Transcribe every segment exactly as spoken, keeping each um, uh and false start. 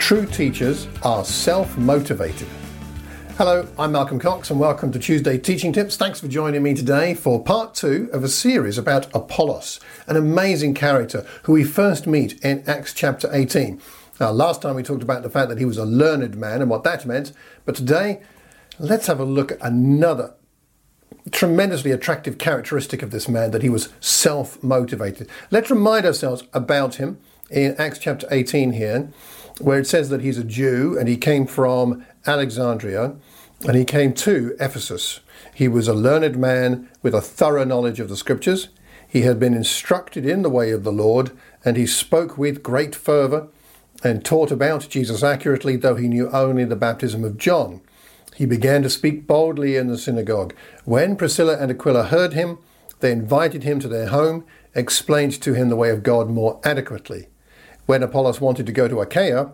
True teachers are self-motivated. Hello, I'm Malcolm Cox and welcome to Tuesday Teaching Tips. Thanks for joining me today for part two of a series about Apollos, an amazing character who we first meet in Acts chapter eighteen. Now, last time we talked about the fact that he was a learned man and what that meant, but today let's have a look at another tremendously attractive characteristic of this man, that he was self-motivated. Let's remind ourselves about him in Acts chapter eighteen here, where it says that he's a Jew and he came from Alexandria and he came to Ephesus. He was a learned man with a thorough knowledge of the scriptures. He had been instructed in the way of the Lord, and he spoke with great fervour and taught about Jesus accurately, though he knew only the baptism of John. He began to speak boldly in the synagogue. When Priscilla and Aquila heard him, they invited him to their home, explained to him the way of God more adequately. When Apollos wanted to go to Achaia,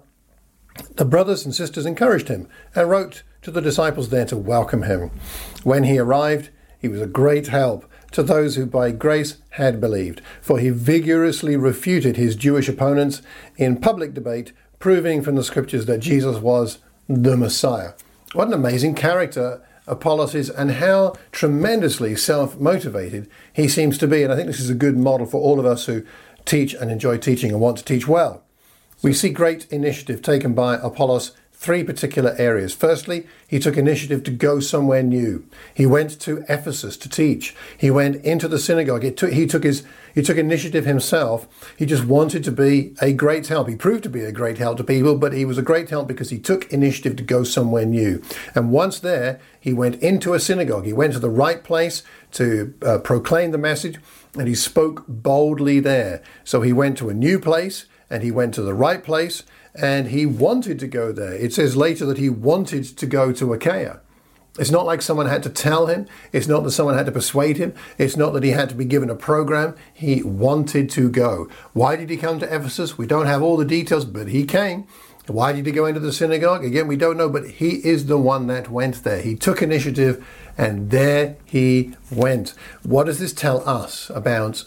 the brothers and sisters encouraged him and wrote to the disciples there to welcome him. When he arrived, he was a great help to those who by grace had believed, for he vigorously refuted his Jewish opponents in public debate, proving from the scriptures that Jesus was the Messiah. What an amazing character Apollos is, and how tremendously self-motivated he seems to be. And I think this is a good model for all of us who teach and enjoy teaching and want to teach well. We see great initiative taken by Apollos, three particular areas. Firstly, he took initiative to go somewhere new. He went to Ephesus to teach. He went into the synagogue. It took, he took his he took initiative himself. He just wanted to be a great help. He proved to be a great help to people, but he was a great help because he took initiative to go somewhere new. And once there, he went into a synagogue. He went to the right place to uh, proclaim the message, and he spoke boldly there. So he went to a new place, and he went to the right place, and he wanted to go there. It says later that he wanted to go to Achaia. It's not like someone had to tell him. It's not that someone had to persuade him. It's not that he had to be given a program. He wanted to go. Why did he come to Ephesus? We don't have all the details, but he came. Why did he go into the synagogue? Again, we don't know, but he is the one that went there. He took initiative, and there he went. What does this tell us about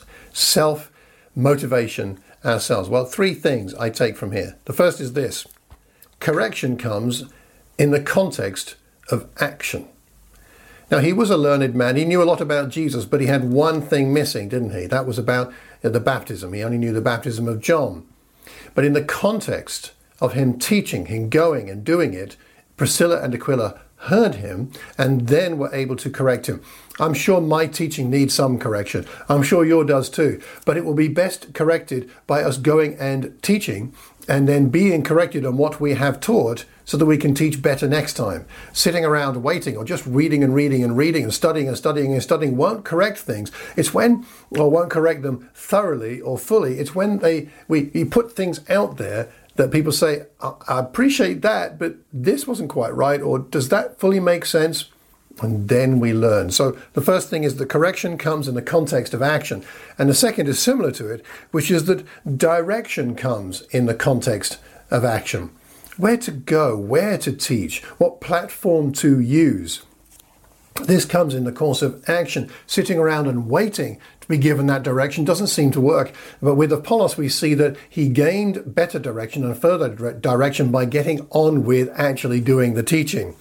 self-motivation ourselves? Well, three things I take from here. The first is this: correction comes in the context of action. Now, he was a learned man. He knew a lot about Jesus, but he had one thing missing, didn't he? That was about the baptism. He only knew the baptism of John. But in the context of him teaching, him going and doing it, Priscilla and Aquila heard him and then were able to correct him. I'm sure my teaching needs some correction. I'm sure yours does too. But it will be best corrected by us going and teaching and then being corrected on what we have taught so that we can teach better next time. Sitting around waiting or just reading and reading and reading and studying and studying and studying won't correct things. It's when, or won't correct them thoroughly or fully. It's when they we, we put things out there that people say, I, I appreciate that, but this wasn't quite right, or does that fully make sense? And then we learn. So the first thing is the correction comes in the context of action. And the second is similar to it, which is that direction comes in the context of action. Where to go, where to teach, what platform to use. This comes in the course of action. Sitting around and waiting to be given that direction doesn't seem to work. But with Apollos, we see that he gained better direction and further direction by getting on with actually doing the teaching.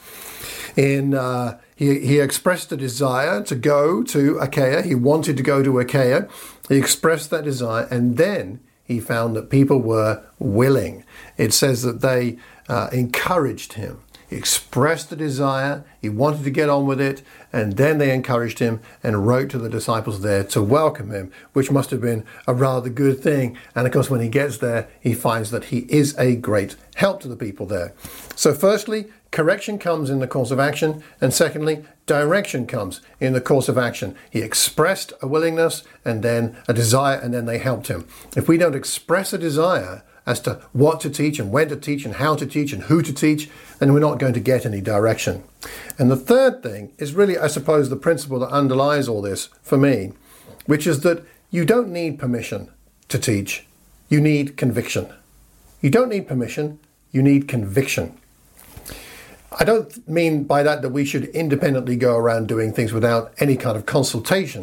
In uh, he, he expressed a desire to go to Achaia. He wanted to go to Achaia. He expressed that desire, and then he found that people were willing. It says that they uh, encouraged him. He expressed the desire, he wanted to get on with it, and then they encouraged him and wrote to the disciples there to welcome him, which must have been a rather good thing. And of course, when he gets there, he finds that he is a great help to the people there. So firstly, correction comes in the course of action, and secondly, direction comes in the course of action. He expressed a willingness and then a desire, and then they helped him. If we don't express a desire as to what to teach and when to teach and how to teach and who to teach, then we're not going to get any direction. And the third thing is really, I suppose, the principle that underlies all this for me, which is that you don't need permission to teach. You need conviction. You don't need permission. You need conviction. I don't mean by that that we should independently go around doing things without any kind of consultation.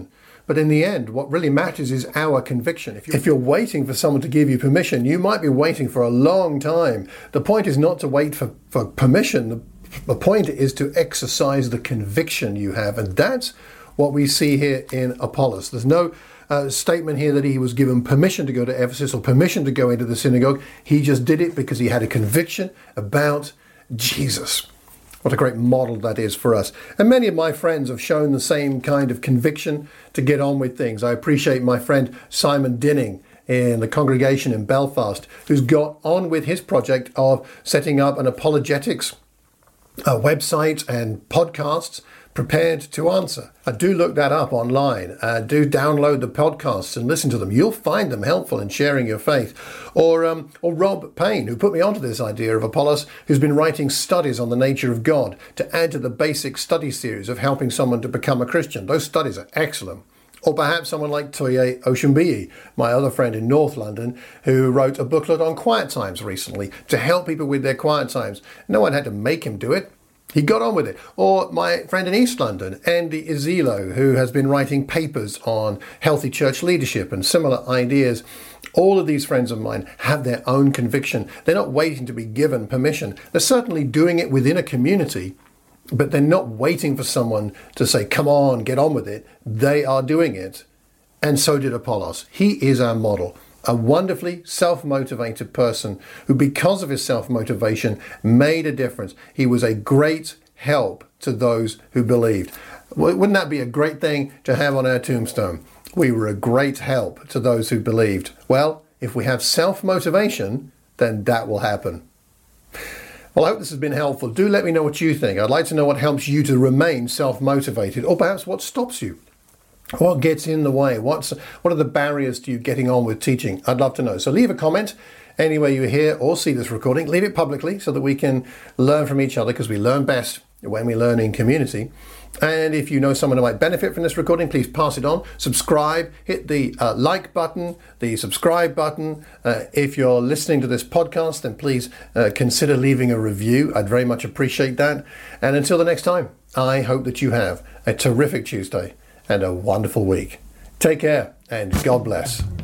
But in the end, what really matters is our conviction. If you're, if you're waiting for someone to give you permission, you might be waiting for a long time. The point is not to wait for, for permission. The, the point is to exercise the conviction you have. And that's what we see here in Apollos. There's no uh, statement here that he was given permission to go to Ephesus or permission to go into the synagogue. He just did it because he had a conviction about Jesus. What a great model that is for us. And many of my friends have shown the same kind of conviction to get on with things. I appreciate my friend Simon Dinning in the congregation in Belfast, who's got on with his project of setting up an apologetics uh, website and podcasts, Prepared to Answer. Uh, do look that up online. Uh, do download the podcasts and listen to them. You'll find them helpful in sharing your faith. Or um, or Rob Payne, who put me onto this idea of Apollos, who's been writing studies on the nature of God to add to the basic study series of helping someone to become a Christian. Those studies are excellent. Or perhaps someone like Toye Oshunbiyi, my other friend in North London, who wrote a booklet on quiet times recently to help people with their quiet times. No one had to make him do it. He got on with it. Or my friend in East London, Andy Izilo, who has been writing papers on healthy church leadership and similar ideas. All of these friends of mine have their own conviction. They're not waiting to be given permission. They're certainly doing it within a community, but they're not waiting for someone to say, come on, get on with it. They are doing it. And so did Apollos. He is our model. A wonderfully self-motivated person who, because of his self-motivation, made a difference. He was a great help to those who believed. Wouldn't that be a great thing to have on our tombstone? We were a great help to those who believed. Well, if we have self-motivation, then that will happen. Well, I hope this has been helpful. Do let me know what you think. I'd like to know what helps you to remain self-motivated, or perhaps what stops you. What gets in the way? What's what are the barriers to you getting on with teaching? I'd love to know. So leave a comment anywhere you hear or see this recording. Leave it publicly so that we can learn from each other, because we learn best when we learn in community. And if you know someone who might benefit from this recording, please pass it on. Subscribe. Hit the uh, like button, the subscribe button. Uh, if you're listening to this podcast, then please uh, consider leaving a review. I'd very much appreciate that. And until the next time, I hope that you have a terrific Tuesday and a wonderful week. Take care and God bless.